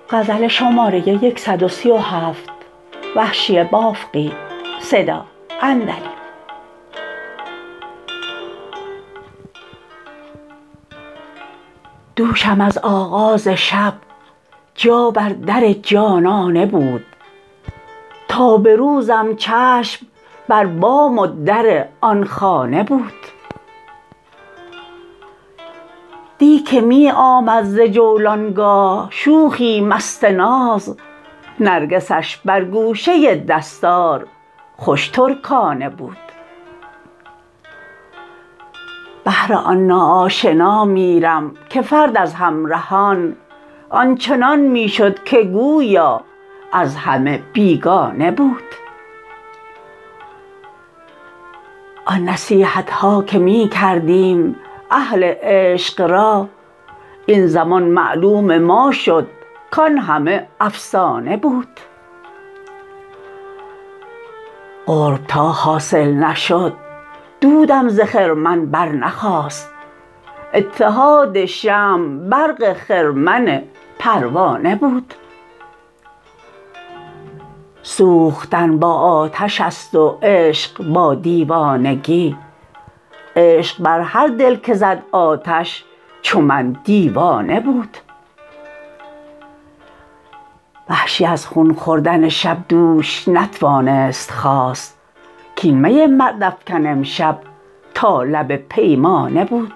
غزل شماره 137. وحشی بافقی. صدا اندری. دوشم از آغاز شب جا بر در جانانه بود، تا به روزم چشم بر بام و در آن خانه بود. دی که می آمد ز جولانگاه شوخی مست ناز، نرگسش بر گوشه دستار خوش ترکانه بود. بهر آن ناآشنا میرم که فرد از همرهان آنچنان می شد که گویا از همه بیگانه بود. آن نصیحت ها که می کردیم اهل عشق را، این زمان معلوم ما شد کان همه افسانه بود. قرب تا حاصل نشد دودم ز خرمن برنخاست، اتحاد شمع برق خرمن پروانه بود. سوختن با آتش است و عشق با دیوانگی، عشق بر هر دل که زد آتش چو من دیوانه بود. وحشی از خون خوردن شب دوش نتوانست خاست، کاین می مرد افکن امشب تا لب پیمانه بود.